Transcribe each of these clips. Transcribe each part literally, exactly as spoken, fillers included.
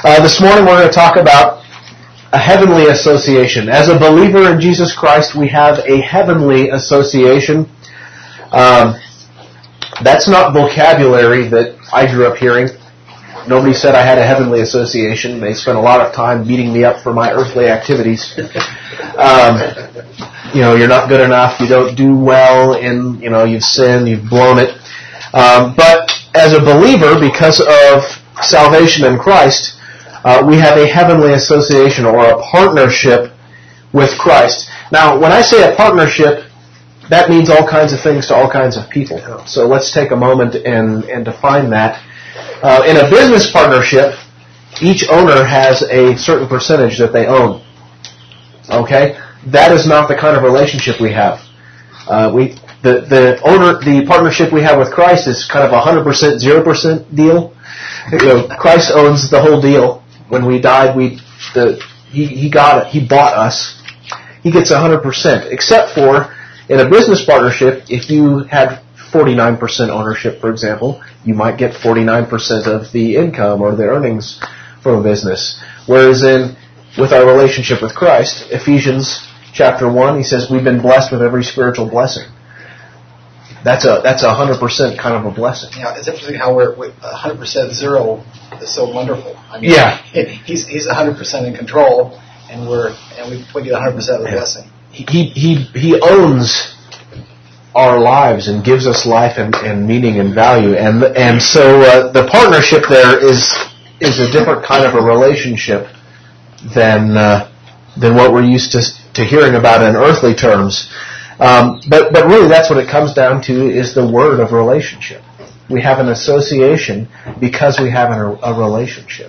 Uh, this morning we're going to talk about a heavenly association. As a believer in Jesus Christ, we have a heavenly association. Um, that's not vocabulary that I grew up hearing. Nobody said I had a heavenly association. They spent a lot of time beating me up for my earthly activities. Um, you know, you're not good enough, you don't do well, and, you know, you've sinned, you've blown it. Um, but as a believer, because of salvation in Christ, uh, we have a heavenly association or a partnership with Christ. Now, when I say a partnership, that means all kinds of things to all kinds of people. So let's take a moment and, and define that. Uh, in a business partnership, each owner has a certain percentage that they own. Okay? That is not the kind of relationship we have. Uh, we the the owner the partnership we have with Christ is kind of a hundred percent, zero percent deal. You know, Christ owns the whole deal. When we died, we the he he got it. He bought us. He gets a hundred percent. Except for in a business partnership, if you had forty-nine percent ownership, for example, you might get forty-nine percent of the income or the earnings from a business. Whereas in with our relationship with Christ, Ephesians chapter one, he says we've been blessed with every spiritual blessing. That's a that's a hundred percent kind of a blessing. Yeah, it's interesting how we're a hundred percent zero is so wonderful. I mean, yeah, he's he's a hundred percent in control, and we're and we we get a hundred percent of the yeah. blessing. He he he owns our lives and gives us life and, and meaning and value, and and so uh, the partnership there is is a different kind of a relationship than uh, than what we're used to to hearing about in earthly terms. Um, but but really, that's what it comes down to is the word of relationship. We have an association because we have a, a relationship.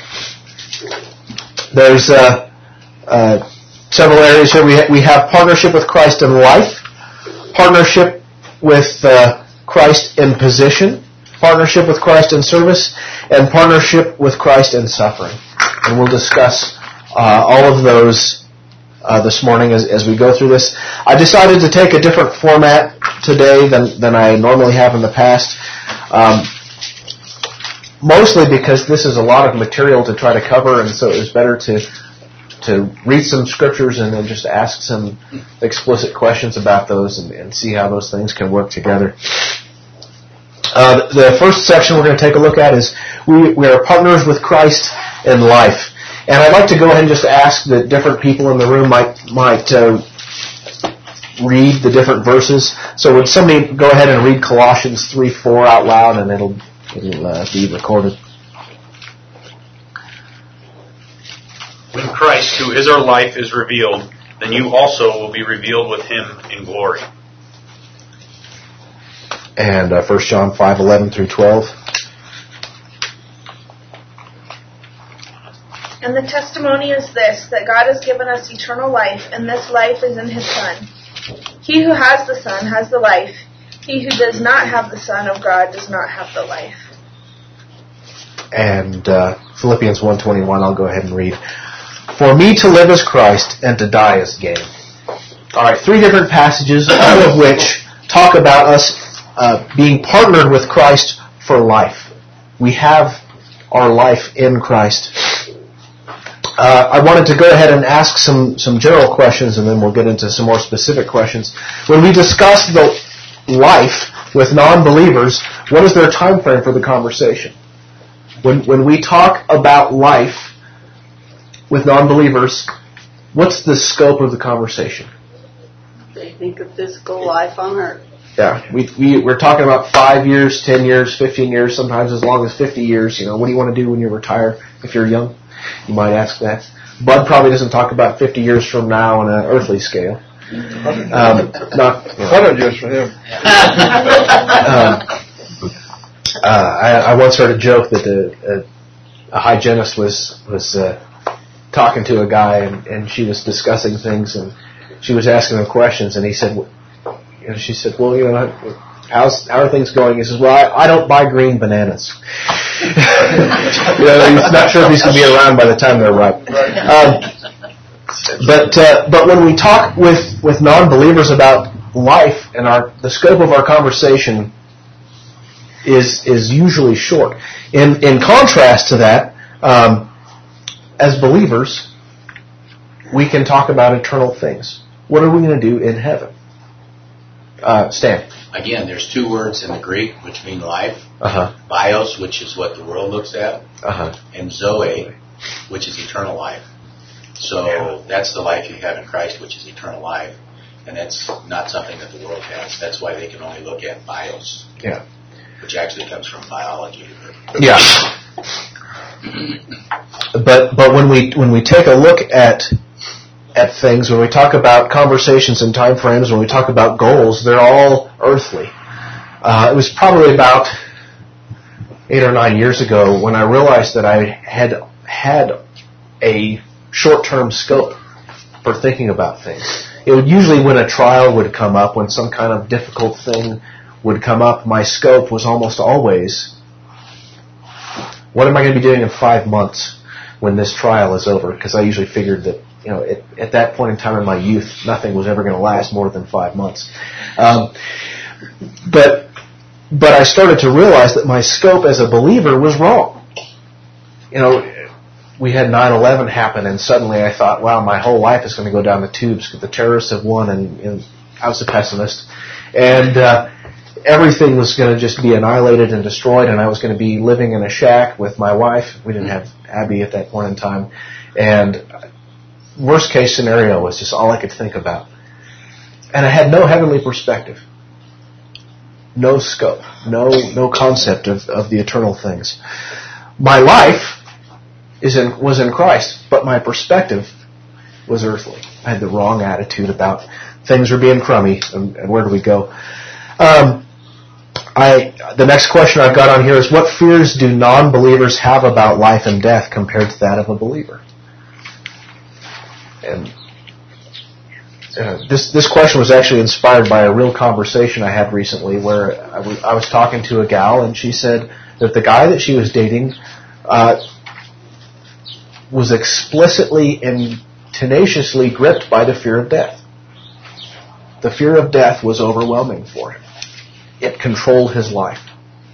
There's uh, uh, several areas here. We ha- we have partnership with Christ in life, partnership with uh, Christ in position, partnership with Christ in service, and partnership with Christ in suffering. And we'll discuss uh, all of those Uh, this morning as, as we go through this. I decided to take a different format today than, than I normally have in the past, um, mostly because this is a lot of material to try to cover, and so it was better to to read some scriptures and then just ask some explicit questions about those and, and see how those things can work together. Uh, the first section we're going to take a look at is we, we are partners with Christ in life. And I'd like to go ahead and just ask that different people in the room might might uh, read the different verses. So would somebody go ahead and read Colossians three four out loud, and it'll it'll uh, be recorded. When Christ, who is our life, is revealed, then you also will be revealed with Him in glory. And uh, First John five eleven through twelve. And the testimony is this, that God has given us eternal life, and this life is in His Son. He who has the Son has the life. He who does not have the Son of God does not have the life. And uh, Philippians one twenty-one, I'll go ahead and read. For me to live is Christ, and to die is gain. All right, three different passages, all of which talk about us uh, being partnered with Christ for life. We have our life in Christ. Uh, I wanted to go ahead and ask some, some general questions, and then we'll get into some more specific questions. When we discuss the life with non-believers, what is their time frame for the conversation? When when we talk about life with non-believers, what's the scope of the conversation? They think of physical life on earth. Yeah, we, we, we're talking about five years, ten years, fifteen years, sometimes as long as fifty years. You know, what do you want to do when you retire if you're young? You might ask that. Bud probably doesn't talk about fifty years from now on an earthly scale. Um, not you know. Hundred years for him. uh, uh, I, I once heard a joke that the, a, a hygienist was was uh, talking to a guy, and, and she was discussing things, and she was asking him questions, and he said, you know, she said, well, you know, how's how are things going? He says, well, I, I don't buy green bananas. You know, he's not sure if he's going to be around by the time they're ripe. Um, but uh, but when we talk with, with non-believers about life, and our the scope of our conversation is is usually short. In in contrast to that, um, as believers, we can talk about eternal things. What are we going to do in heaven? Uh, Stan. Again, there's two words in the Greek which mean life. Uh-huh. Bios, which is what the world looks at, Uh-huh. and Zoe, which is eternal life. So Yeah. that's the life you have in Christ, which is eternal life. And that's not something that the world has. That's why they can only look at bios, Yeah. which actually comes from biology. Yeah. But but when we when we take a look at at things, when we talk about conversations and time frames, when we talk about goals, they're all earthly. Uh, it was probably about eight or nine years ago when I realized that I had had a short-term scope for thinking about things. It would usually, when a trial would come up, when some kind of difficult thing would come up, my scope was almost always, what am I going to be doing in five months when this trial is over? Because I usually figured that, you know, at, at that point in time in my youth, nothing was ever going to last more than five months. Um, but but I started to realize that my scope as a believer was wrong. You know, we had nine eleven happen, and suddenly I thought, wow, my whole life is going to go down the tubes because the terrorists have won, and, and I was a pessimist. And uh, everything was going to just be annihilated and destroyed, and I was going to be living in a shack with my wife. We didn't have Abby at that point in time. And worst case scenario was just all I could think about. And I had no heavenly perspective. No scope. No no concept of, of the eternal things. My life is in, was in Christ, but my perspective was earthly. I had the wrong attitude about things were being crummy, and, and where do we go? Um, I the next question I've got on here is, what fears do non-believers have about life and death compared to that of a believer? And uh, this this question was actually inspired by a real conversation I had recently, where I, w- I was talking to a gal, and she said that the guy that she was dating uh, was explicitly and tenaciously gripped by the fear of death. The fear of death was overwhelming for him. It controlled his life.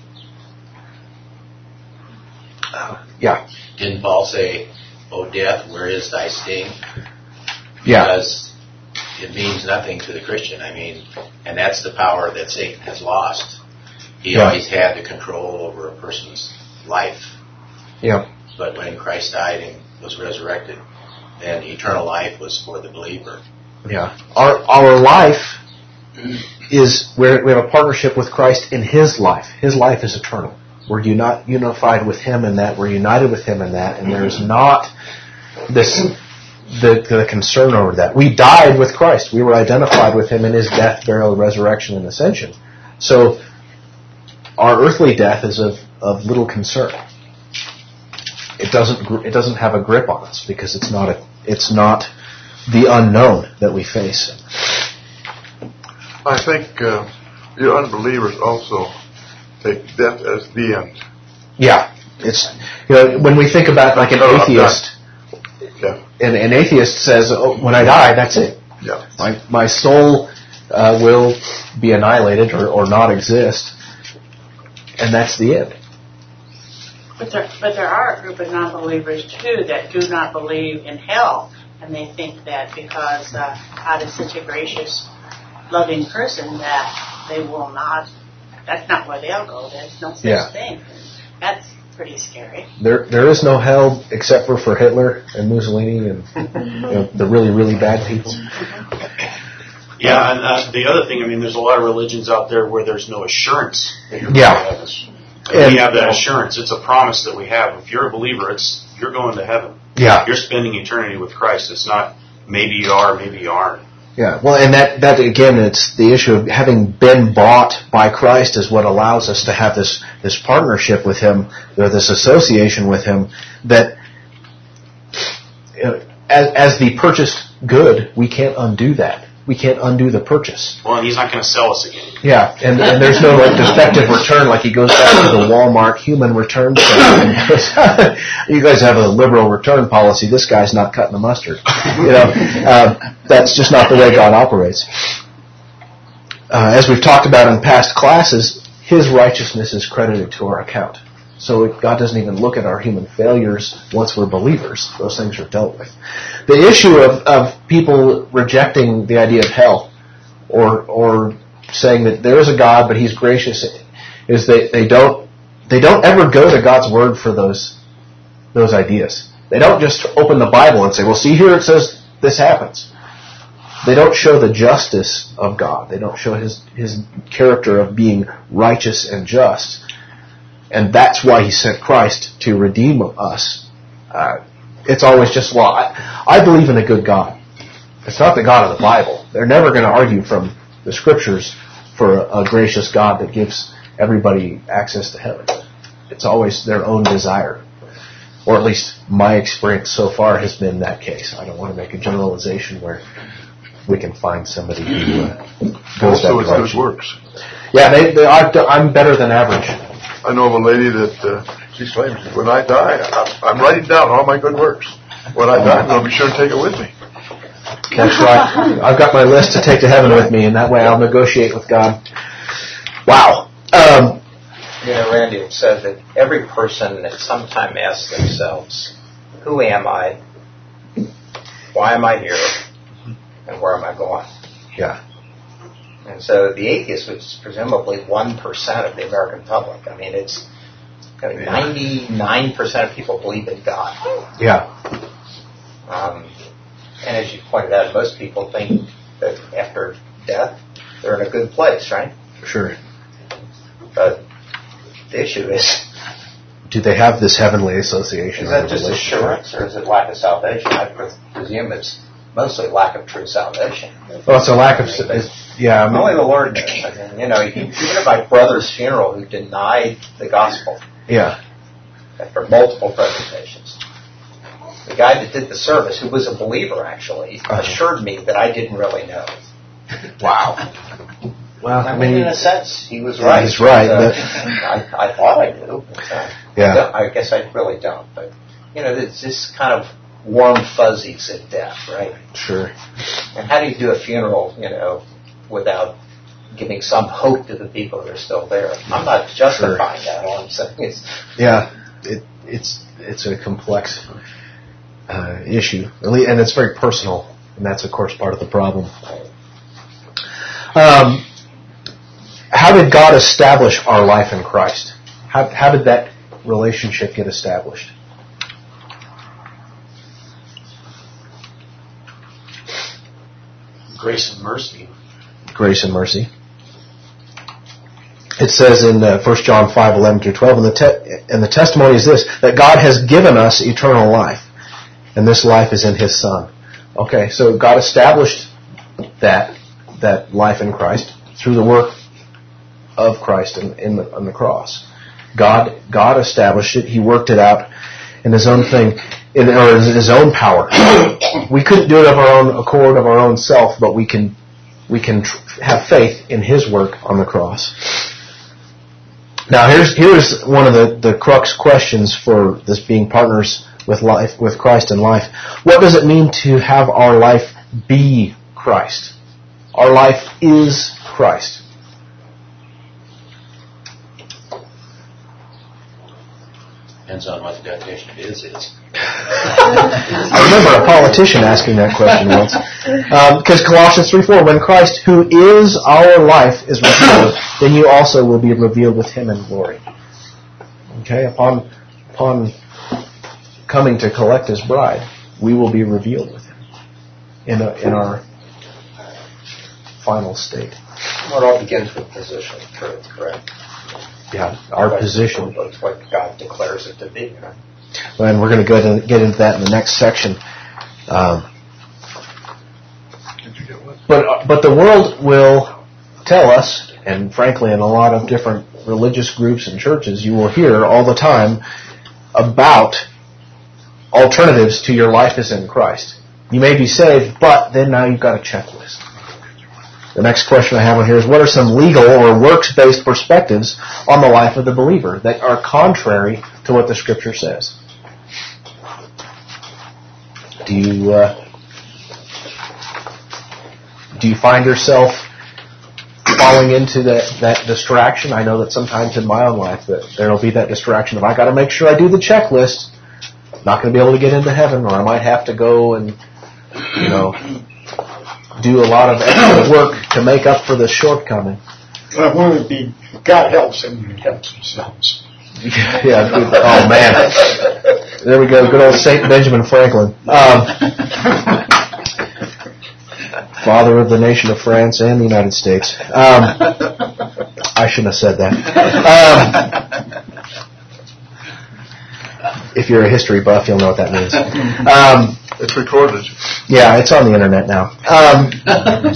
Uh, yeah. Didn't Paul say, "O death, where is thy sting?" Yeah. Because it means nothing to the Christian. I mean, and that's the power that Satan has lost. He Yeah. always had the control over a person's life. Yeah. But when Christ died and was resurrected, then eternal life was for the believer. Yeah. Our our life is, we're, we have a partnership with Christ in His life. His life is eternal. We're uni- unified with Him in that. We're united with Him in that. And there's not this the, the concern over that. We died with Christ. We were identified with Him in His death, burial, resurrection, and ascension. So our earthly death is of, of little concern. It doesn't gr- it doesn't have a grip on us because it's not a it's not the unknown that we face. I think uh, your unbelievers also take death as the end. Yeah, it's, you know, when we think about like an Oh, I'm atheist, Yeah. an, an atheist says, oh, when I die, that's it. Yeah. My my soul uh, will be annihilated or, or not exist, and that's the end. But there, but there are a group of non-believers, too, that do not believe in hell. And they think that because uh, God is such a gracious, loving person that they will not, that's not where they'll go. There's no such Yeah. thing. That's pretty scary. There there is no hell except for for Hitler and Mussolini and you know, the really, really bad people. Yeah, and uh, the other thing, I mean, there's a lot of religions out there where there's no assurance that you're Yeah. going to heaven. And- And we have that assurance. It's a promise that we have. If you're a believer, it's you're going to heaven. Yeah. You're spending eternity with Christ. It's not maybe you are, maybe you aren't. Yeah, well, and that, that again, it's the issue of having been bought by Christ is what allows us to have this, this partnership with Him, or this association with Him, that you know, as, as the purchased good, we can't undo that. We can't undo the purchase. Well, and He's not going to sell us again. Yeah, and, and there's no like defective return, like he goes back to the Walmart human return center and goes, you guys have a liberal return policy, this guy's not cutting the mustard. You know, uh, that's just not the way God operates. Uh, as we've talked about in past classes, His righteousness is credited to our account. So it, God doesn't even look at our human failures once we're believers. Those things are dealt with. The issue of, of people rejecting the idea of hell or or saying that there is a God but He's gracious is they, they don't they don't ever go to God's Word for those those ideas. They don't just open the Bible and say, well, see here it says this happens. They don't show the justice of God. They don't show His His character of being righteous and just. And that's why He sent Christ to redeem us. Uh, it's always just, well, I, I believe in a good God. It's not the God of the Bible. They're never going to argue from the Scriptures for a, a gracious God that gives everybody access to heaven. It's always their own desire. Or at least my experience so far has been that case. I don't want to make a generalization where we can find somebody who uh, goes Also, that it's direction. good works. Yeah, they, they, I, I'm better than average. I know of a lady that uh, she claims, when I die, I'm, I'm writing down all my good works. When I die, I'm going to be sure to take it with me. That's right. I've got my list to take to heaven with me, and that way I'll negotiate with God. Wow. Um, You know, Randy, it said that every person at some time asks themselves, who am I? Why am I here? And where am I going? Yeah. And so the atheist was presumably one percent of the American public. I mean, it's I mean, ninety-nine percent of people believe in God. Yeah. Um, and as you pointed out, most people think that after death, they're in a good place, right? Sure. But the issue is, do they have this heavenly association? is that just assurance, or is it lack of salvation? I presume it's mostly lack of true salvation. Well, it's a lack of... It's, yeah. I mean, only the Lord knows. I mean, you know, even at my brother's funeral, who denied the gospel yeah. after multiple presentations, the guy that did the service, who was a believer actually, uh-huh. assured me that I didn't really know. Wow. Well, I I mean, mean, in a sense, he was right. He's right. But, uh, But, I, I thought I knew. But, uh, yeah. I, I guess I really don't. But, you know, it's just kind of warm fuzzies at death, right? Sure. And how do you do a funeral, you know, without giving some hope to the people that are still there? I'm not justifying sure. that. All I'm saying is... Yeah, it, it's it's a complex uh, issue. And it's very personal. And that's, of course, part of the problem. Um... How did God establish our life in Christ? How, how did that relationship get established? Grace and mercy. Grace and mercy. It says in uh, First John five eleven through twelve, and the, te- and the testimony is this, that God has given us eternal life, and this life is in His Son. Okay, so God established that that life in Christ through the work of Christ in, in the, on the cross. God God established it. He worked it out in His own thing, in or in His own power. We couldn't do it of our own accord, of our own self, but we can we can tr- have faith in His work on the cross. Now, here's here's one of the, the crux questions for this being partners with life with Christ in life. What does it mean to have our life be Christ? Our life is Christ. Depends on what the definition of is is. I remember a politician asking that question once. Because um, Colossians three four, when Christ, who is our life, is revealed, then you also will be revealed with Him in glory. Okay, upon upon coming to collect His bride, we will be revealed with Him in a, in our final state. Well, it all begins with position of truth, correct? Yeah, our That's, position. That's what God declares it to be. Right? And we're going to go to get into that in the next section. Um, but but the world will tell us, and frankly, in a lot of different religious groups and churches, you will hear all the time about alternatives to your life is in Christ. You may be saved, but then now you've got a checklist. The next question I have on here is, what are some legal or works-based perspectives on the life of the believer that are contrary to what the Scripture says? Do you uh, do you find yourself falling into that, that distraction. I know that sometimes in my own life that there will be that distraction of I got to make sure I do the checklist. I'm not going to be able to get into heaven, or I might have to go and, you know, do a lot of extra work to make up for the shortcoming. Well, one would be God helps them and helps themselves. Yeah. Oh man. There we go. Good old Saint Benjamin Franklin. Um, Father of the nation of France and the United States. Um, I shouldn't have said that. Um, if you're a history buff, you'll know what that means. Um, it's recorded. Yeah, it's on the internet now. Um,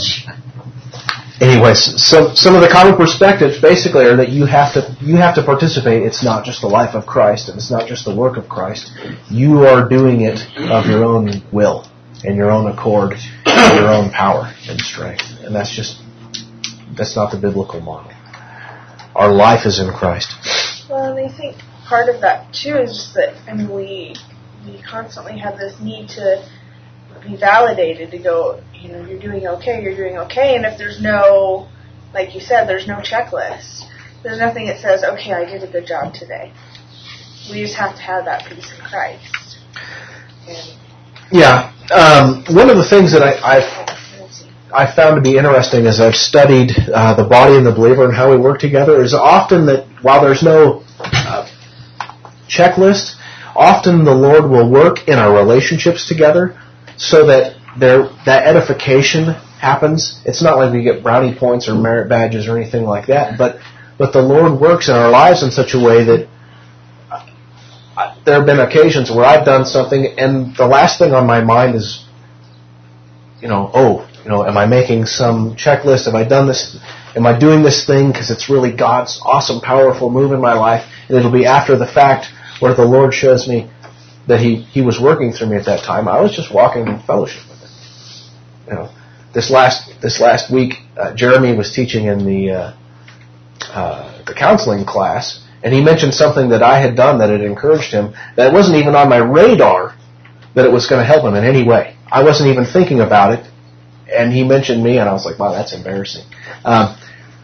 anyways, so some of the common perspectives basically are that you have to you have to participate. It's not just the life of Christ, and it's not just the work of Christ. You are doing it of your own will and your own accord, and your own power and strength, and that's just that's not the biblical model. Our life is in Christ. Well, and I think part of that too is just that I mean we we constantly have this need to be validated, to go, you know, you're doing okay, you're doing okay, and if there's no, like you said, there's no checklist. There's nothing that says, okay, I did a good job today. We just have to have that peace in Christ. And yeah. Um, one of the things that I, I've I found to be interesting as I've studied uh, the body and the believer and how we work together is often that while there's no uh, checklist, often the Lord will work in our relationships together so that there that edification happens. It's not like we get brownie points or merit badges or anything like that, but but the Lord works in our lives in such a way that uh, there have been occasions where I've done something and the last thing on my mind is, you know, oh, you know, am I making some checklist? Have I done this? Am I doing this thing because it's really God's awesome, powerful move in my life? And it'll be after the fact where the Lord shows me that He, he was working through me at that time. I was just walking in fellowship with Him. You know, this last this last week, uh, Jeremy was teaching in the uh, uh, the counseling class, and he mentioned something that I had done that had encouraged him. That wasn't even on my radar that it was going to help him in any way. I wasn't even thinking about it. And he mentioned me, and I was like, wow, that's embarrassing. Um,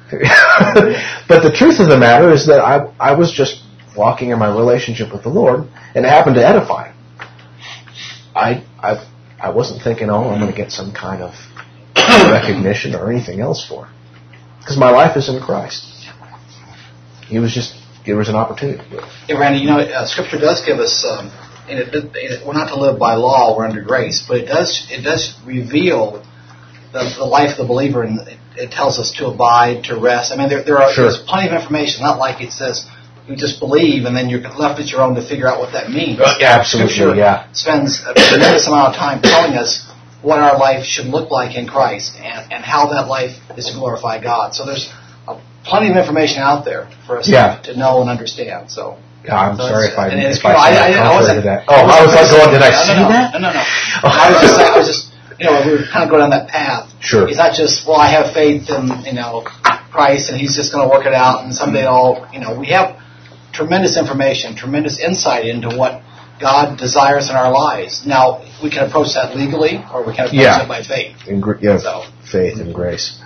but the truth of the matter is that I I was just walking in my relationship with the Lord, and it happened to edify him. I, I, I wasn't thinking, oh, I'm going to get some kind of recognition or anything else for it. Because my life is in Christ. He was just, it was an opportunity. Yeah, Randy, you know, uh, Scripture does give us, um, and it, it, we're not to live by law, we're under grace, but it does it does reveal the, the life of the believer, and it, it tells us to abide, to rest. I mean, there, there are sure. there's plenty of information, not like it says you just believe and then you're left at your own to figure out what that means. Yeah, absolutely, Scripture yeah. spends a tremendous amount of time telling us what our life should look like in Christ and, and how that life is to glorify God. So there's uh, plenty of information out there for us yeah. to, to know and understand. So. Yeah, I'm so sorry if I, and if I, I, I, I, I wasn't. To that. Oh, I was like going, did I no, say no, no, that? No, no, no. I was just, I was just, you know, we were kind of going down that path. Sure. It's not just, well, I have faith in, you know, Christ and He's just going to work it out and someday I'll, you know, we have tremendous information, tremendous insight into what God desires in our lives. Now, we can approach that legally or we can approach yeah. it by faith. In, yeah, so. faith and grace.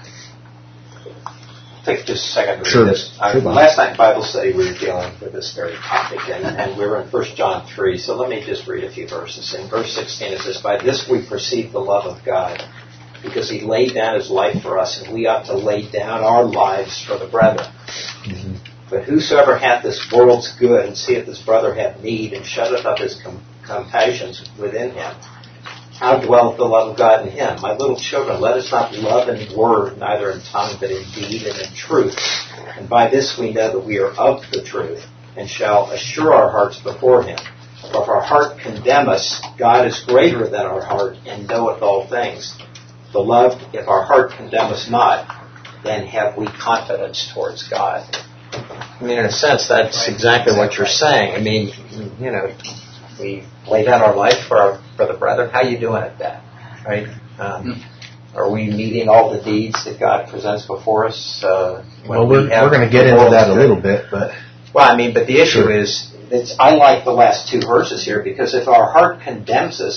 Take just a second to sure. read this. Uh, sure. Last night in Bible study we were dealing with this very topic, and, and we were in First John three, so let me just read a few verses. In verse sixteen it says, by this we perceive the love of God, because He laid down His life for us, and we ought to lay down our lives for the brethren. Mm-hmm. But whosoever hath this world's good, and seeth his brother have need, and shutteth up his com- compassions within him, how dwelleth the love of God in him? My little children, let us not love in word, neither in tongue, but in deed and in truth. And by this we know that we are of the truth, and shall assure our hearts before Him. For if our heart condemn us, God is greater than our heart, and knoweth all things. Beloved, if our heart condemn us not, then have we confidence towards God. I mean, in a sense, that's exactly what you're saying. I mean, you know, we lay down our life for our, for the brethren. How are you doing at that, right? Um, are we meeting all the deeds that God presents before us? Uh, well, we're, we we're going to get into that a little bit, but well, I mean, but the issue sure. is, it's, I like the last two verses here because if our heart condemns us,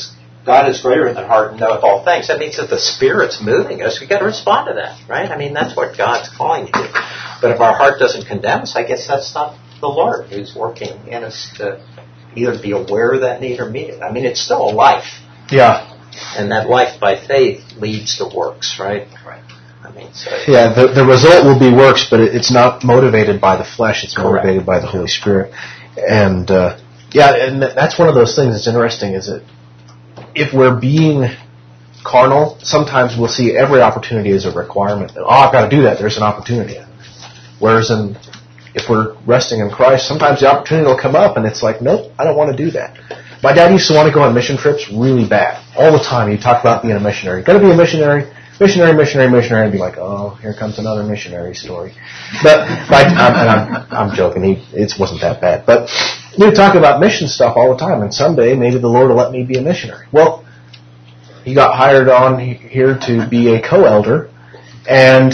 God is greater than heart and knoweth all things. That means that the Spirit's moving us. We've got to respond to that, right? I mean, that's what God's calling you to. But if our heart doesn't condemn us, I guess that's not the Lord who's working in us to either be aware of that need or meet it. I mean, it's still a life. Yeah. And that life by faith leads to works, right? Right. I mean, so yeah, the, the result will be works, but it, it's not motivated by the flesh. It's Correct. motivated by the Holy Spirit. And, uh, yeah, and that's one of those things that's interesting is that if we're being carnal, sometimes we'll see every opportunity as a requirement. Oh, I've got to do that. There's an opportunity. Whereas in, if we're resting in Christ, sometimes the opportunity will come up and it's like, nope, I don't want to do that. My dad used to want to go on mission trips really bad. All the time he'd talk about being a missionary. Got to be a missionary, missionary, missionary, missionary, and be like, oh, here comes another missionary story. But, but I'm, and I'm, I'm joking. He, it wasn't that bad. But we would talk about mission stuff all the time, and someday maybe the Lord will let me be a missionary. Well, he got hired on here to be a co-elder, and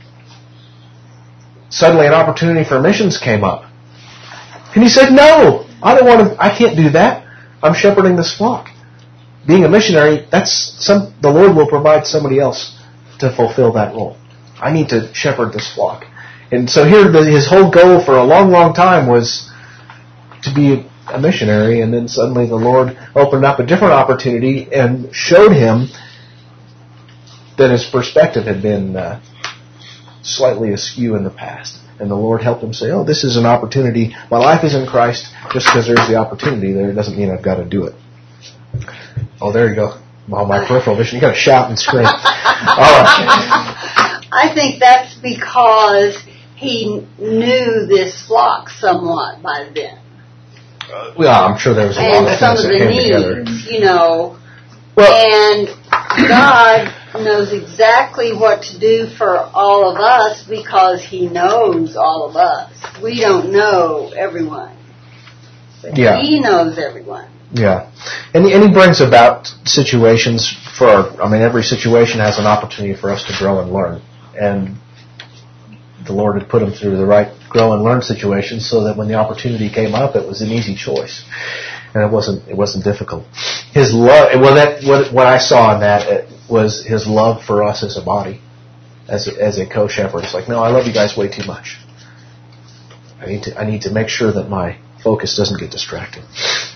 suddenly an opportunity for missions came up. And he said, no, I don't want to, I can't do that. I'm shepherding this flock. Being a missionary, that's some, the Lord will provide somebody else to fulfill that role. I need to shepherd this flock. And so here the, his whole goal for a long, long time was to be a missionary, and then suddenly the Lord opened up a different opportunity and showed him that his perspective had been uh, slightly askew in the past. And the Lord helped him say, oh, this is an opportunity. My life is in Christ. Just because there's the opportunity there doesn't mean I've got to do it. Oh, there you go. Well, my peripheral vision. You got to shout and scream. All right. I think that's because he knew this flock somewhat by then. Uh, well, I'm sure there was a lot and of some things of that the came together. needs, you know. Well, and God knows exactly what to do for all of us because he knows all of us. We don't know everyone. But yeah. he knows everyone. Yeah. And, and he brings about situations for our, I mean, every situation has an opportunity for us to grow and learn. And the Lord had put him through the right grow and learn situations so that when the opportunity came up, it was an easy choice. And it wasn't, it wasn't difficult. His love, well, that, what, what I saw in that it was his love for us as a body, as a, as a co-shepherd. It's like, no, I love you guys way too much. I need to, I need to make sure that my focus doesn't get distracted.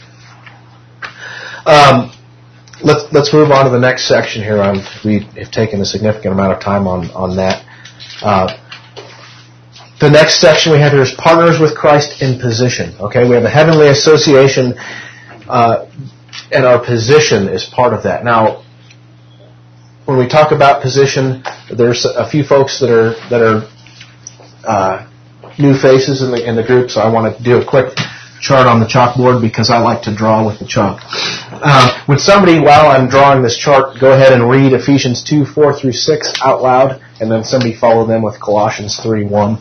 Um, let's let's move on to the next section here. I'm, we have taken a significant amount of time on on that. Uh, the next section we have here is partners with Christ in position. Okay, we have a heavenly association, uh, and our position is part of that. Now, when we talk about position, there's a few folks that are that are uh, new faces in the in the group, so I want to do a quick chart on the chalkboard because I like to draw with the chalk. Uh, would somebody, while I'm drawing this chart, go ahead and read Ephesians two, four through six out loud, and then somebody follow them with Colossians three, one.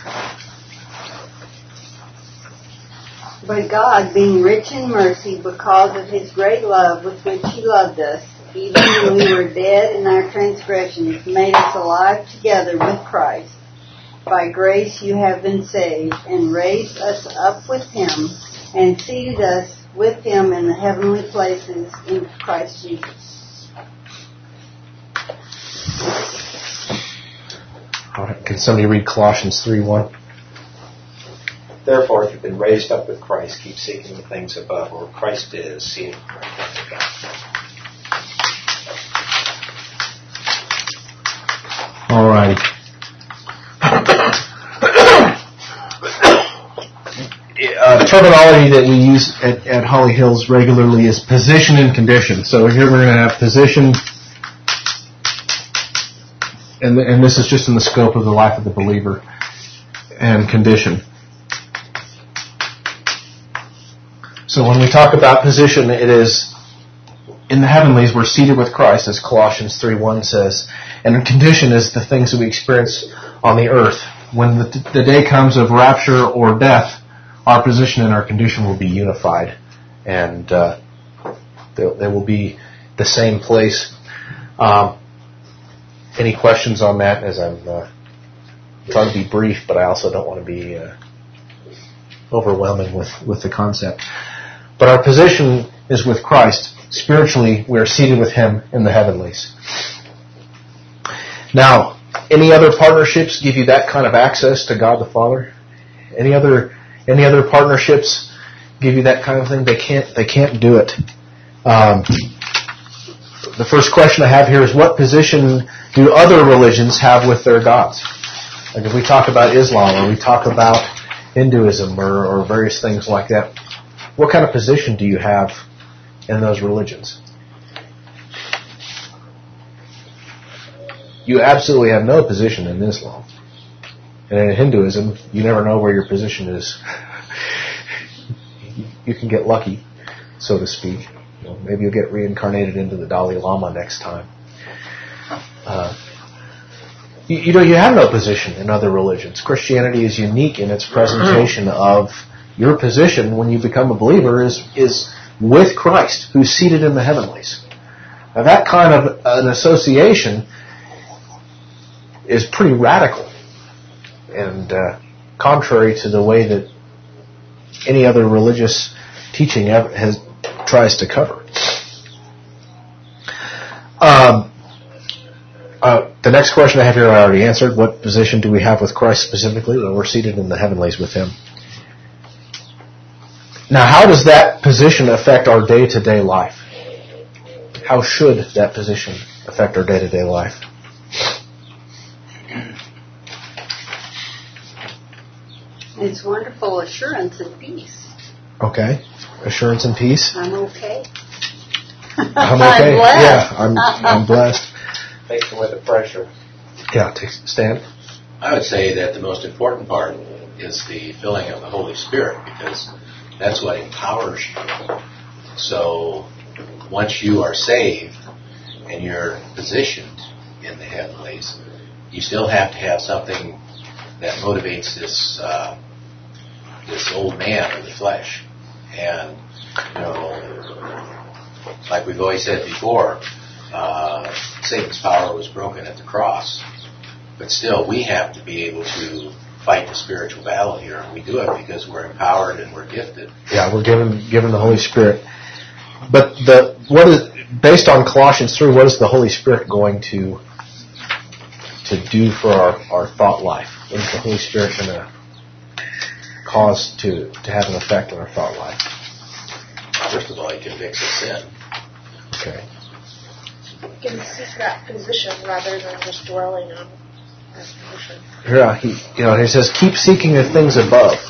But God, being rich in mercy because of his great love with which he loved us, even when we were dead in our transgressions, made us alive together with Christ. By grace you have been saved, and raised us up with him, and seated us with him in the heavenly places in Christ Jesus. All right. Can somebody read Colossians three, one? Therefore, if you've been raised up with Christ, keep seeking the things above, where Christ is, seated at the right hand of God. All right. Uh, terminology that we use at, at Holly Hills regularly is position and condition. So here we're going to have position, and, and this is just in the scope of the life of the believer, and condition. So when we talk about position, it is in the heavenlies we're seated with Christ, as Colossians three, one says, and condition is the things that we experience on the earth. When the, the day comes of rapture or death, our position and our condition will be unified, and uh, they, they will be the same place. Um, any questions on that? As I'm uh, trying to be brief, but I also don't want to be uh, overwhelming with, with the concept. But our position is with Christ, spiritually we are seated with Him in the heavenlies. Now, any other partnerships give you that kind of access to God the Father? Any other any other partnerships give you that kind of thing? They can't they can't do it. Um, the first question I have here is, what position do other religions have with their gods? Like if we talk about Islam or we talk about Hinduism or, or various things like that, what kind of position do you have in those religions? You absolutely have no position in Islam. And in Hinduism, you never know where your position is. You can get lucky, so to speak. You know, maybe you'll get reincarnated into the Dalai Lama next time. Uh, you, you know, you have no position in other religions. Christianity is unique in its presentation of your position when you become a believer is is with Christ, who's seated in the heavenlies. Now, that kind of an association is pretty radical and uh, contrary to the way that any other religious teaching ever has tries to cover. Um, uh, the next question I have here I already answered. What position do we have with Christ specifically? Well, we're seated in the heavenlies with Him. Now, how does that position affect our day-to-day life? How should that position affect our day-to-day life? It's wonderful assurance and peace. Okay. Assurance and peace. I'm okay. I'm okay. I'm blessed. Yeah, I'm, I'm blessed. Takes away the pressure. Yeah, take, Stan? I would say that the most important part is the filling of the Holy Spirit, because that's what empowers you. So once you are saved and you're positioned in the heavenlies, you still have to have something that motivates this uh, this old man of the flesh. And, you know, like we've always said before, uh, Satan's power was broken at the cross. But still, we have to be able to fight the spiritual battle here, and we do it because we're empowered and we're gifted. Yeah, we're given given the Holy Spirit. But the what is based on Colossians three? What is the Holy Spirit going to to do for our, our thought life? What is the Holy Spirit going to cause to to have an effect on our thought life? First of all, he convicts of sin. Okay. You can seek that position rather than just dwelling on that position. Yeah, he you know he says keep seeking the things above.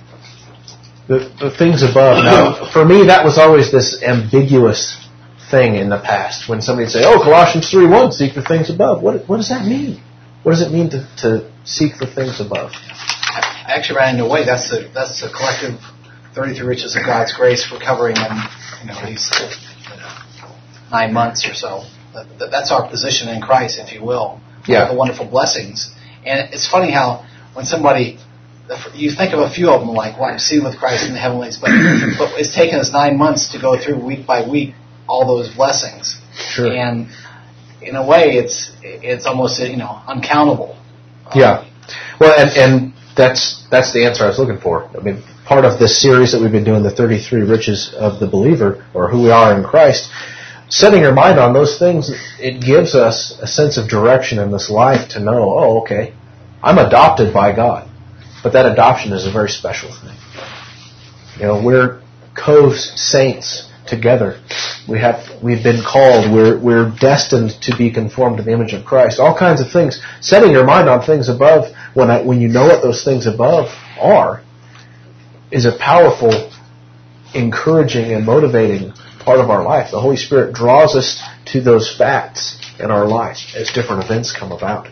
The, the things above. Now, for me, that was always this ambiguous thing in the past. When somebody would say, "Oh, Colossians three one, seek the things above." What what does that mean? What does it mean to, to seek the things above? I actually ran into a way. That's the that's the collective thirty-three riches of God's grace we're covering in, you know, these you know, nine months or so. That, that's our position in Christ, if you will. Yeah. The wonderful blessings. And it's funny how when somebody, you think of a few of them like, well, I'm seated with Christ in the heavenlies, but, but it's taken us nine months to go through week by week all those blessings. Sure. And in a way, it's it's almost, you know, uncountable. Yeah. Well, and and that's that's the answer I was looking for. I mean, part of this series that we've been doing, the thirty-three riches of the believer, or who we are in Christ, setting your mind on those things, it gives us a sense of direction in this life to know, oh, okay, I'm adopted by God. But that adoption is a very special thing. You know, we're co-saints together. We have, we've been called. We're we're destined to be conformed to the image of Christ. All kinds of things. Setting your mind on things above, when I, when you know what those things above are, is a powerful, encouraging, and motivating part of our life. The Holy Spirit draws us to those facts in our life as different events come about.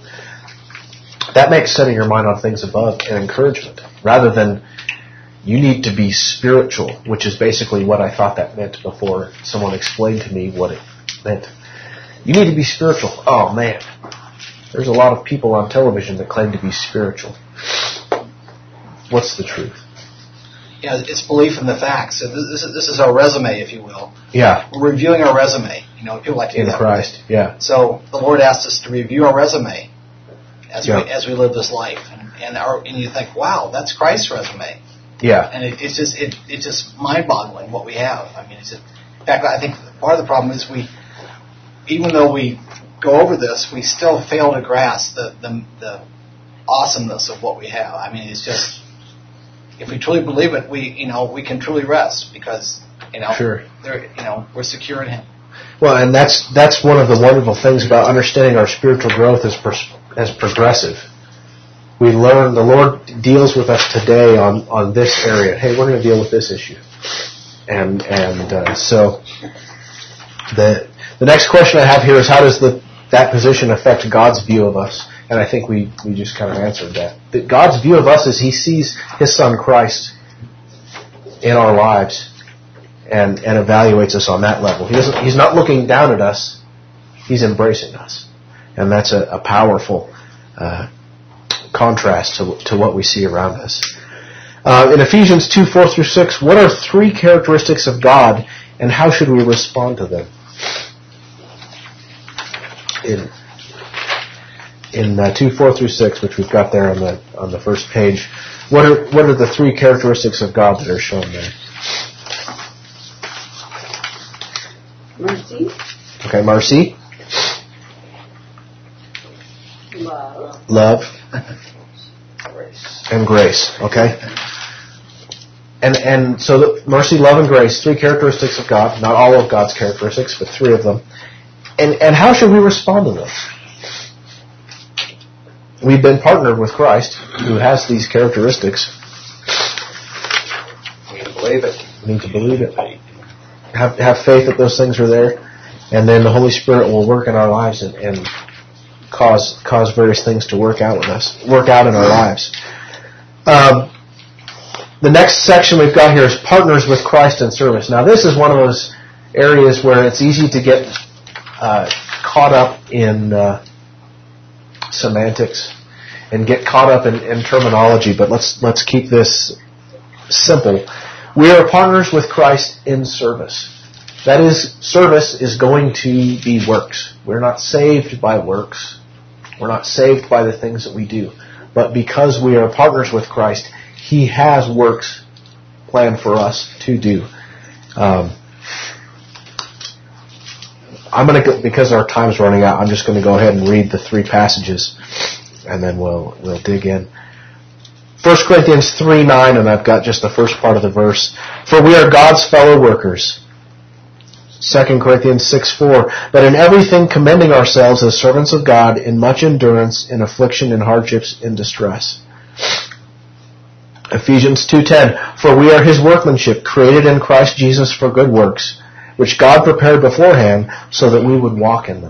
That makes setting your mind on things above an encouragement, rather than you need to be spiritual, which is basically what I thought that meant before someone explained to me what it meant. You need to be spiritual. Oh, man. There's a lot of people on television that claim to be spiritual. What's the truth? Yeah, it's belief in the facts. So this is, this is our resume, if you will. Yeah. We're reviewing our resume. You know, people like to do In that. Christ, yeah. So the Lord asked us to review our resume as Yeah. we as we live this life, and and, our, and you think, wow, that's Christ's resume. Yeah. And it, it's just it it's just mind-boggling what we have. I mean, it's just, In fact, I think part of the problem is we, even though we go over this, we still fail to grasp the, the, the awesomeness of what we have. I mean, it's just, if we truly believe it, we, you know, we can truly rest because, you know, sure. you know, we're secure in Him. Well, and that's that's one of the wonderful things about understanding our spiritual growth as pers- as progressive. We learn, the Lord deals with us today on, on this area. Hey, we're going to deal with this issue. And and uh, so the the next question I have here is, how does the that position affect God's view of us? And I think we, we just kind of answered that. That God's view of us is He sees His Son Christ in our lives and, and evaluates us on that level. He doesn't, He's not looking down at us. He's embracing us. And that's a, a powerful uh, contrast to, to what we see around us. Uh, in Ephesians two, four through six, what are three characteristics of God and how should we respond to them? In in uh, two, four through six, which we've got there on the on the first page, what are what are the three characteristics of God that are shown there? Mercy. Okay, mercy. Love. Love. And grace. Okay. And and so the mercy, love, and grace, three characteristics of God, not all of God's characteristics, but three of them. And and how should we respond to them? We've been partnered with Christ, who has these characteristics. We need to believe it. We need to believe it. Have have faith that those things are there, and then the Holy Spirit will work in our lives and, and cause cause various things to work out with us, work out in our lives. Um, the next section we've got here is partners with Christ in service. Now, this is one of those areas where it's easy to get uh, caught up in uh, semantics and get caught up in, in terminology, but let's let's keep this simple. We are partners with Christ in service. That is, service is going to be works. We're not saved by works. We're not saved by the things that we do. But because we are partners with Christ, He has works planned for us to do. Um, I'm going to go, because our time's running out, I'm just going to go ahead and read the three passages, and then we'll we'll dig in. First Corinthians three nine, and I've got just the first part of the verse. For we are God's fellow workers. Second Corinthians six four, but in everything commending ourselves as servants of God, in much endurance, in affliction, in hardships, in distress. Ephesians two ten, for we are His workmanship, created in Christ Jesus for good works, which God prepared beforehand so that we would walk in them.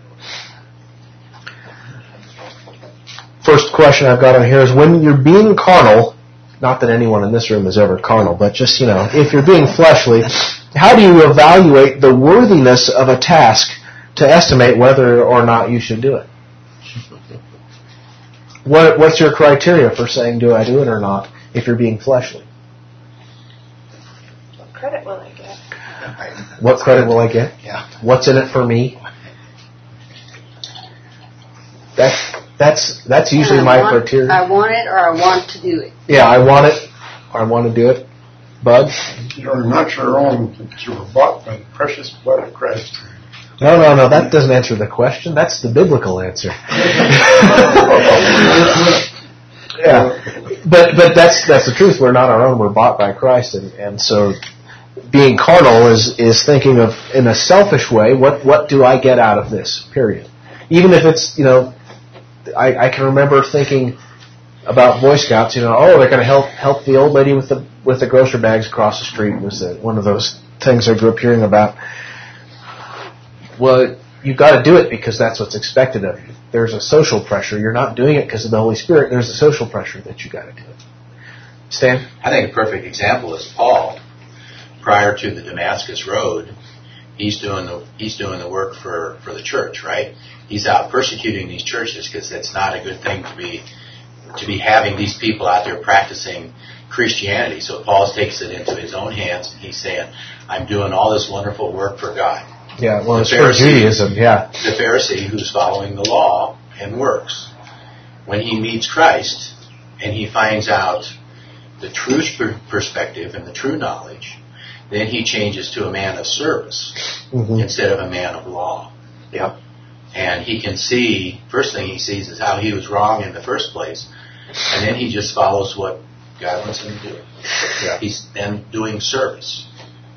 First question I've got on here is, when you're being carnal, not that anyone in this room is ever carnal, but just, you know, if you're being fleshly, how do you evaluate the worthiness of a task to estimate whether or not you should do it? What, what's your criteria for saying, do I do it or not, if you're being fleshly? What credit will I get? What credit will I get? Yeah. What's in it for me? That's that's that's usually my want, criteria. I want it, or I want to do it. Yeah, I want it, or I want to do it. Bud? You're not your own, but you were bought by the precious blood of Christ. No, no, no, that doesn't answer the question. That's the biblical answer. Yeah, but but that's that's the truth. We're not our own. We're bought by Christ, and, and so being carnal is is thinking of, in a selfish way, what what do I get out of this? Period. Even if it's, you know, I, I can remember thinking about Boy Scouts. You know, oh, they're going to help help the old lady with the with the grocery bags across the street. Was the, one of those things I grew up hearing about. Well, you've got to do it because that's what's expected of you. There's a social pressure. You're not doing it because of the Holy Spirit. There's a social pressure that you got to do it. Stan? I think a perfect example is Paul. Prior to the Damascus Road, he's doing the he's doing the work for, for the church, right? He's out persecuting these churches because it's not a good thing to be to be having these people out there practicing Christianity. So Paul takes it into his own hands, and he's saying, "I'm doing all this wonderful work for God." Yeah, well, the it's for Judaism, yeah. The Pharisee who's following the law and works. When he meets Christ and he finds out the true perspective and the true knowledge, then he changes to a man of service Mm-hmm. instead of a man of law. Yep. And he can see, first thing he sees is how he was wrong in the first place, and then he just follows what God wants him to do. Yeah. He's then doing service.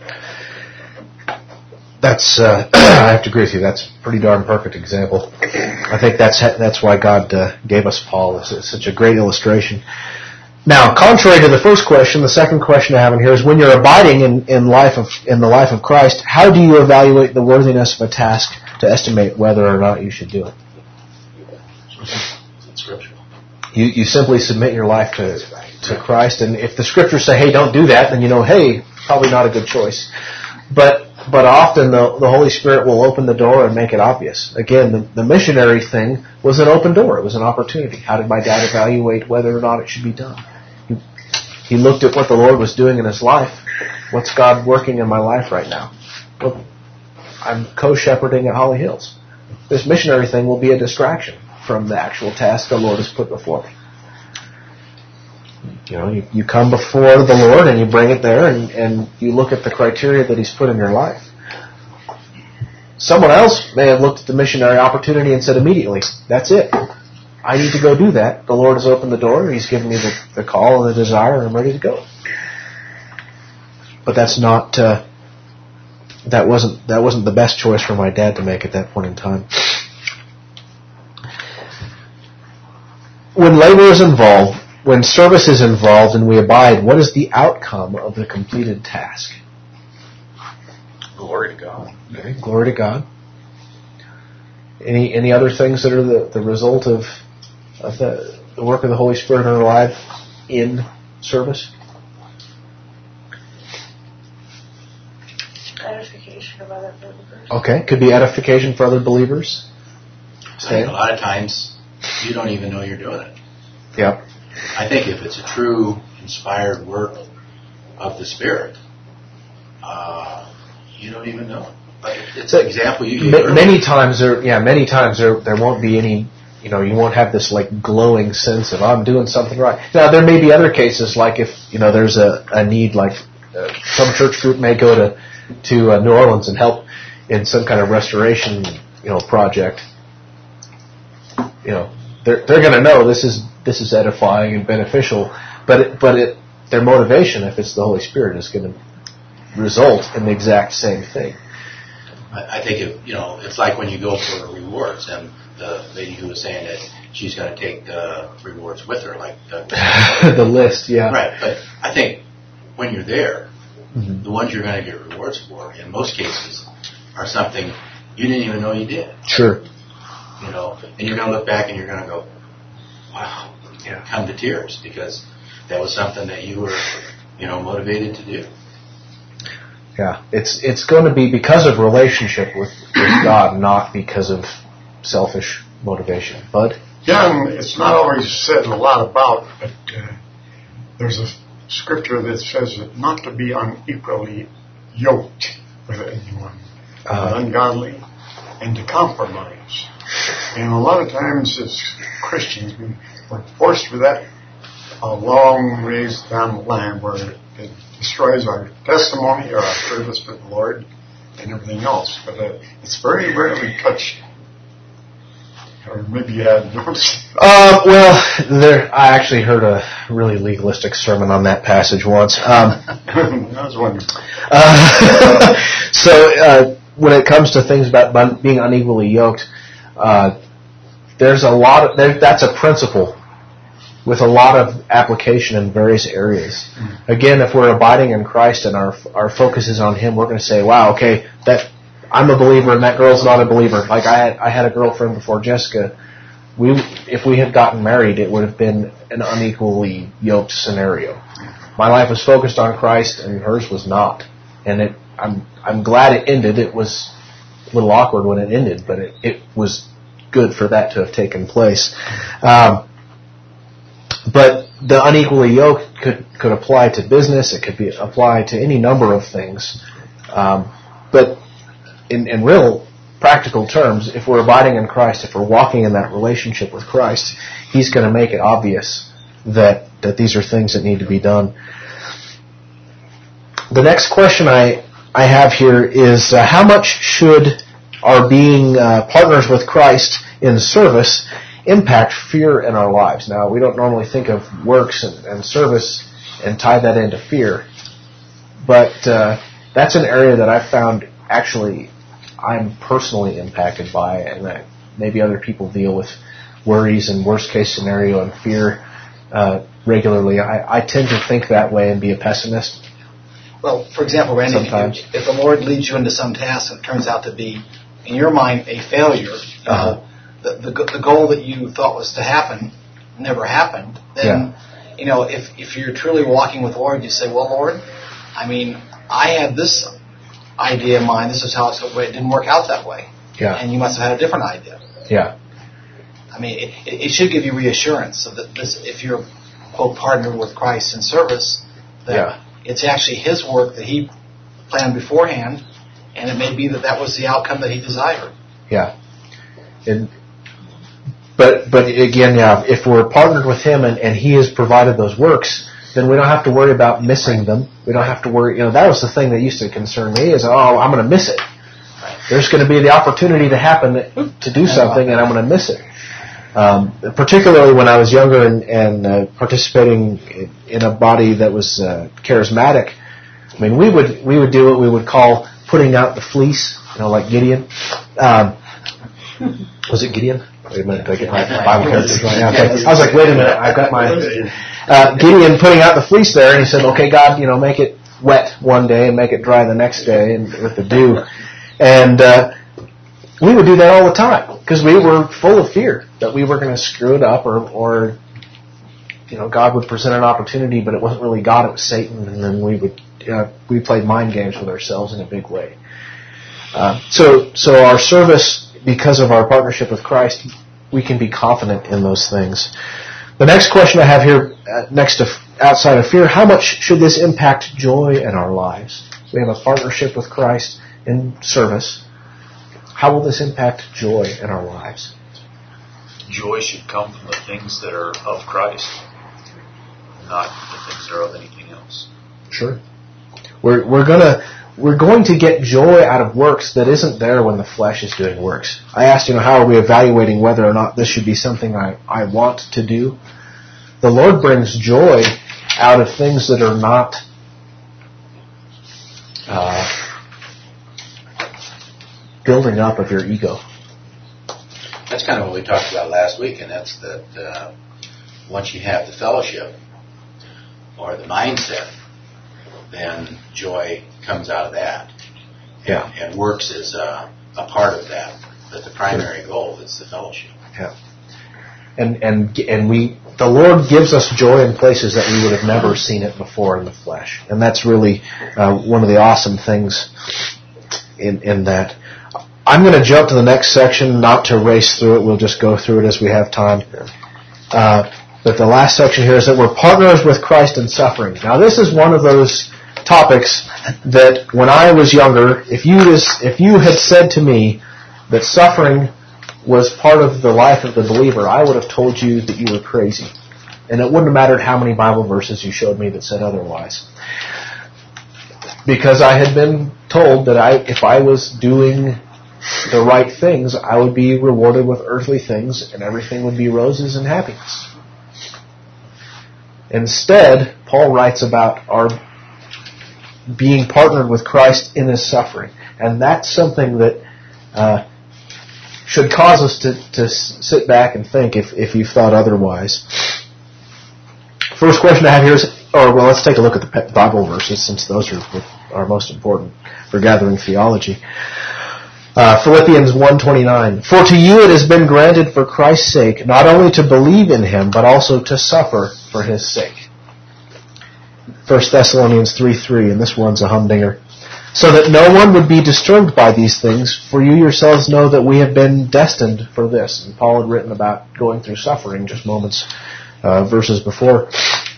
That's, uh, I have to agree with you, that's a pretty darn perfect example. I think that's that's why God uh, gave us Paul. It's, it's such a great illustration. Now, contrary to the first question, the second question I have in here is, when you're abiding in, in life of in the life of Christ, how do you evaluate the worthiness of a task to estimate whether or not you should do it? It's scriptural. You you simply submit your life to to Christ, and if the scriptures say, hey, don't do that, then you know, hey, probably not a good choice. But but often the the Holy Spirit will open the door and make it obvious. Again, the, the missionary thing was an open door. It was an opportunity. How did my dad evaluate whether or not it should be done? He, he looked at what the Lord was doing in his life. What's God working in my life right now? Well, I'm co-shepherding at Holly Hills. This missionary thing will be a distraction from the actual task the Lord has put before me. You know, you, you come before the Lord and you bring it there, and, and you look at the criteria that He's put in your life. Someone else may have looked at the missionary opportunity and said immediately, that's it. I need to go do that. The Lord has opened the door. He's given me the, the call and the desire, and I'm ready to go. But that's not, uh, that wasn't, that wasn't the best choice for my dad to make at that point in time. When labor is involved, when service is involved and we abide, what is the outcome of the completed task? Glory to God. Okay, glory to God. Any any other things that are the, the result of, of the, the work of the Holy Spirit in our life in service? Edification of other believers. Okay, could be edification for other believers. I think a lot of times you don't even know you're doing it. Yep. I think if it's a true inspired work of the Spirit, uh, you don't even know. But it's an example you gave earlier. Many times there, yeah, many times there there won't be any, you know, you won't have this like glowing sense of I'm doing something right. Now there may be other cases like if you know there's a, a need, like uh, some church group may go to to uh, New Orleans and help in some kind of restoration, you know, project. You know, they're they're going to know this is this is edifying and beneficial, but it, but it their motivation, if it's the Holy Spirit, is going to result in the exact same thing. I think if, you know, it's like when you go for rewards, and the lady who was saying that she's going to take the rewards with her, like the, the list, yeah. Right, but I think when you're there, mm-hmm. the ones you're going to get rewards for, in most cases, are something you didn't even know you did. Sure. You know, and you're going to look back and you're going to go, wow, yeah. come to tears, because that was something that you were, you know, motivated to do. Yeah, it's it's going to be because of relationship with, with God, not because of selfish motivation. Bud? Yeah, and it's not always said a lot about, but uh, there's a scripture that says not to be unequally yoked with anyone, uh, ungodly, and to compromise. And a lot of times as Christians, we, we're forced with that a long ways down the line where it, it destroys our testimony or our service for the Lord and everything else. But uh, it's very rarely touched. Or maybe you hadn't noticed. Uh, well, there. I actually heard a really legalistic sermon on that passage once. Um, I was wondering. Uh, so uh, when it comes to things about being unequally yoked, uh, there's a lot of there, that's a principle with a lot of application in various areas. Again, if we're abiding in Christ and our our focus is on Him, we're going to say, "Wow, okay, that I'm a believer and that girl's not a believer." Like I had I had a girlfriend before Jessica. We if we had gotten married, it would have been an unequally yoked scenario. My life was focused on Christ and hers was not, and it I'm I'm glad it ended. It was a little awkward when it ended, but it, it was good for that to have taken place. Um, But the unequally yoked could, could apply to business. It could be apply to any number of things. Um, but in, in real practical terms, if we're abiding in Christ, if we're walking in that relationship with Christ, He's going to make it obvious that, that these are things that need to be done. the next question I, I have here is uh, how much should our being uh, partners with Christ in service impact fear in our lives? Now, we don't normally think of works and, and service and tie that into fear, but uh, that's an area that I've found actually I'm personally impacted by, and that maybe other people deal with worries and worst case scenario and fear uh, regularly. I, I tend to think that way and be a pessimist. Well, for example, Randy, Sometimes. if the Lord leads you into some task and it turns out to be, in your mind, a failure, you Uh-huh. know, the, the the goal that you thought was to happen never happened, then, Yeah. you know, if, if you're truly walking with the Lord, you say, well, Lord, I mean, I had this idea in mind, this is how it's, it didn't work out that way. Yeah. And you must have had a different idea. Yeah. I mean, it, it, it should give you reassurance so that this, if you're, quote, partnered with Christ in service, that Yeah. it's actually His work that He planned beforehand, and it may be that that was the outcome that He desired. Yeah. And, but but again, yeah, if we're partnered with Him and, and He has provided those works, then we don't have to worry about missing them. We don't have to worry. You know, that was the thing that used to concern me is, oh, I'm going to miss it. There's going to be the opportunity to happen to do something, and I'm going to miss it. Um, particularly when I was younger and, and uh, participating in a body that was uh, charismatic. I mean, we would we would do what we would call putting out the fleece, you know, like Gideon. Um, was it Gideon? Wait a minute, did I get my Bible characters right now? Okay. I was like, wait a minute, I've got my uh, Gideon putting out the fleece there, and he said, okay, God, you know, make it wet one day and make it dry the next day, and with the dew. And uh, we would do that all the time because we were full of fear that we were going to screw it up, or, or you know, God would present an opportunity, but it wasn't really God; it was Satan, and then we would uh, we played mind games with ourselves in a big way. Uh, so, so our service, because of our partnership with Christ, we can be confident in those things. The next question I have here, uh, next to outside of fear, how much should this impact joy in our lives? We have a partnership with Christ in service. How will this impact joy in our lives? Joy should come from the things that are of Christ, not the things that are of anything else. Sure. We're we're gonna we're going to get joy out of works that isn't there when the flesh is doing works. I asked, you know, how are we evaluating whether or not this should be something I, I want to do? The Lord brings joy out of things that are not uh, building up of your ego. That's kind of what we talked about last week, and that's that uh, once you have the fellowship or the mindset, then joy comes out of that. Yeah. And, and works is uh, a part of that. But the primary goal is the fellowship. Yeah. And and and we the Lord gives us joy in places that we would have never seen it before in the flesh, and that's really uh, one of the awesome things in in that. I'm going to jump to the next section, not to race through it. We'll just go through it as we have time. Uh, but the last section here is that we're partners with Christ in suffering. Now, this is one of those topics that when I was younger, if you just, if you had said to me that suffering was part of the life of the believer, I would have told you that you were crazy. And it wouldn't have mattered how many Bible verses you showed me that said otherwise. Because I had been told that I, if I was doing the right things, I would be rewarded with earthly things, and everything would be roses and happiness. Instead, Paul writes about our being partnered with Christ in His suffering, and that's something that uh, should cause us to, to sit back and think if, if you've thought otherwise. First question I have here is, or well, let's take a look at the Bible verses, since those are, are most important for gathering theology. Uh, Philippians one twenty-nine. For to you it has been granted for Christ's sake not only to believe in Him, but also to suffer for His sake. First Thessalonians three three, and this one's a humdinger. So that no one would be disturbed by these things, for you yourselves know that we have been destined for this. And Paul had written about going through suffering just moments, uh, verses before.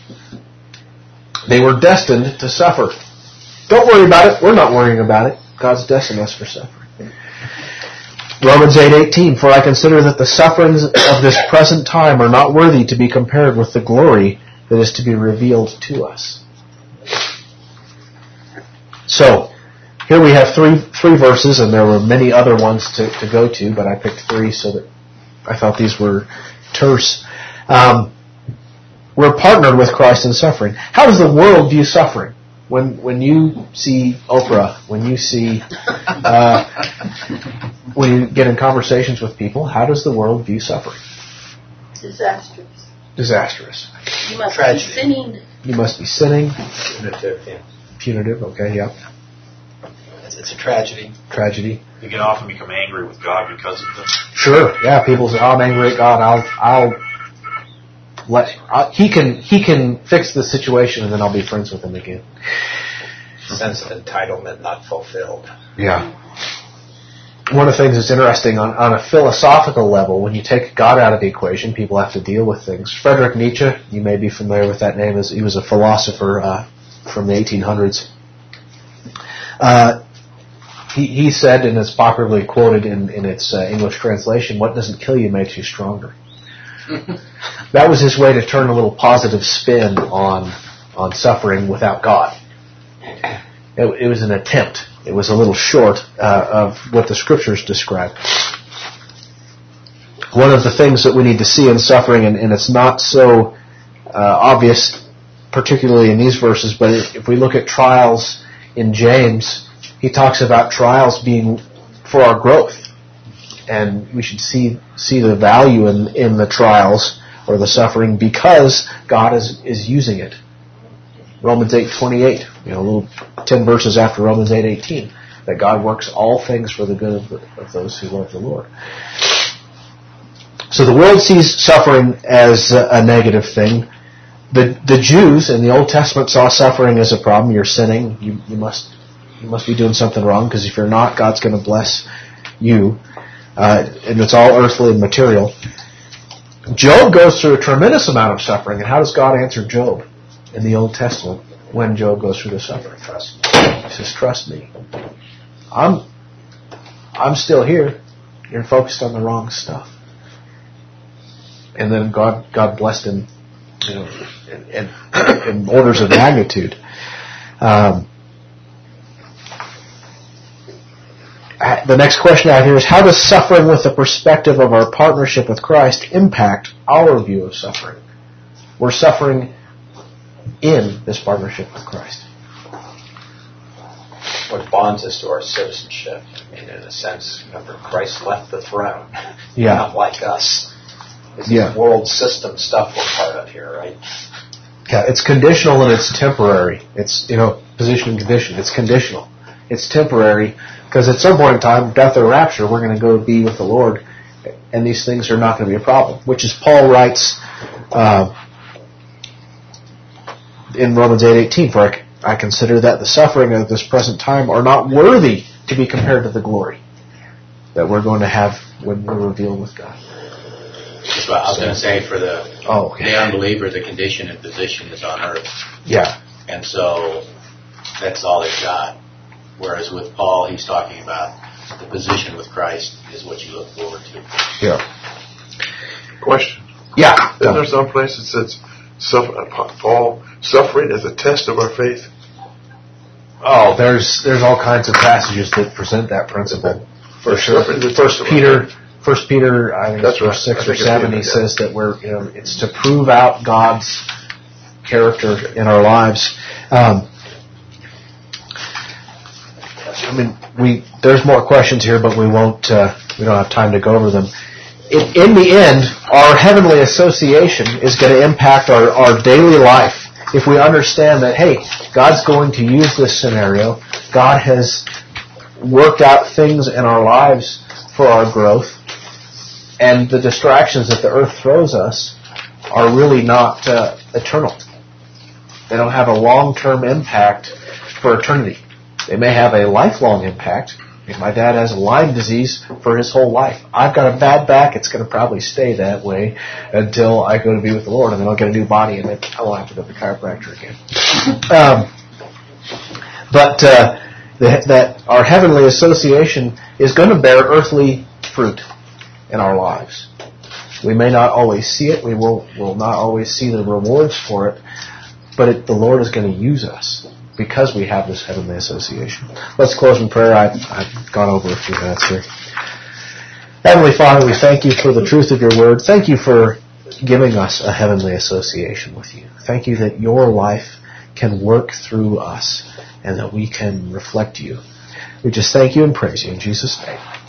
They were destined to suffer. Don't worry about it. We're not worrying about it. God's destined us for suffering. Romans eight eighteen, for I consider that the sufferings of this present time are not worthy to be compared with the glory that is to be revealed to us. So, here we have three three verses, and there were many other ones to, to go to, but I picked three so that I thought these were terse. Um, we're partnered with Christ in suffering. How does the world view suffering? When when you see Oprah, when you see, uh, when you get in conversations with people, how does the world view suffering? Disastrous. Disastrous. You must Tragedy. be sinning. You must be sinning. Punitive, yeah. Punitive, okay, yeah. It's, it's a tragedy. Tragedy. You can often become angry with God because of them. Sure, yeah, people say, oh, I'm angry at God, I'll, I'll let, I'll, he can, he can fix the situation and then I'll be friends with him again. Sense of entitlement not fulfilled. Yeah. One of the things that's interesting on, on a philosophical level, when you take God out of the equation, people have to deal with things. Friedrich Nietzsche, you may be familiar with that name, as he was a philosopher uh, from the eighteen hundreds. Uh, he, he said, and it's popularly quoted in, in its uh, English translation, what doesn't kill you makes you stronger. That was his way to turn a little positive spin on on suffering without God. It, it was an attempt. It was a little short uh, of what the Scriptures describe. One of the things that we need to see in suffering, and, and it's not so uh, obvious, particularly in these verses, but if we look at trials in James, he talks about trials being for our growth. And we should see see the value in, in the trials or the suffering because God is, is using it. Romans eight twenty-eight, you know, a little ten verses after Romans eight eighteen, that God works all things for the good of, the, of those who love the Lord. So the world sees suffering as a, a negative thing. The the Jews in the Old Testament saw suffering as a problem. You're sinning. You you must you must be doing something wrong, because if you're not, God's going to bless you. Uh, and it's all earthly and material. Job goes through a tremendous amount of suffering. And how does God answer Job in the Old Testament when Job goes through the suffering? Trust me. He says, trust me. I'm I'm still here. You're focused on the wrong stuff. And then God God blessed him, you know, in, in, in orders of magnitude. Um, The next question out here is, how does suffering with the perspective of our partnership with Christ impact our view of suffering? We're suffering in this partnership with Christ. What bonds us to our citizenship? I mean, in a sense, remember, Christ left the throne. Yeah. Not like us. It's Yeah. world system stuff we're part of here, right? Yeah, it's conditional and it's temporary. It's, you know, position and condition. It's conditional. It's temporary. Because at some point in time, death or rapture, we're going to go be with the Lord, and these things are not going to be a problem. Which is Paul writes uh, in Romans eight eighteen, for I, I consider that the suffering of this present time are not worthy to be compared to the glory that we're going to have when we're revealed with God. That's what I was going to say, for the Oh, okay. the unbeliever, the condition and position is on earth. Yeah. And so that's all they've got. Whereas with Paul, he's talking about the position with Christ is what you look forward to. Yeah. Question. Yeah. Isn't there some place that says, suffer, Paul, suffering is a test of our faith? Oh, there's there's all kinds of passages that present that principle. For sure. First Peter, First Peter, I think it's verse six or seven, he says that we're, you know, it's to prove out God's character in our lives. Um, I mean, we there's more questions here, but we won't. Uh, we don't have time to go over them. In, in the end, our heavenly association is going to impact our, our daily life. If we understand that, hey, God's going to use this scenario, God has worked out things in our lives for our growth, and the distractions that the earth throws us are really not uh, eternal. They don't have a long-term impact for eternity. They may have a lifelong impact. If my dad has Lyme disease for his whole life, I've got a bad back, it's going to probably stay that way until I go to be with the Lord, and then I'll get a new body, and then I won't have to go to the chiropractor again. um, but uh, the, that our heavenly association is going to bear earthly fruit in our lives. We may not always see it. We will, will not always see the rewards for it, but it, the Lord is going to use us. because we have this heavenly association. Let's close in prayer. I've, I've gone over a few minutes here. Heavenly Father, we thank you for the truth of your word. Thank you for giving us a heavenly association with you. Thank you that your life can work through us and that we can reflect you. We just thank you and praise you in Jesus' name.